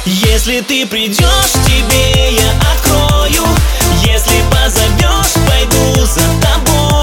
Если ты придешь, тебе я открою. Если позовешь, пойду за тобой.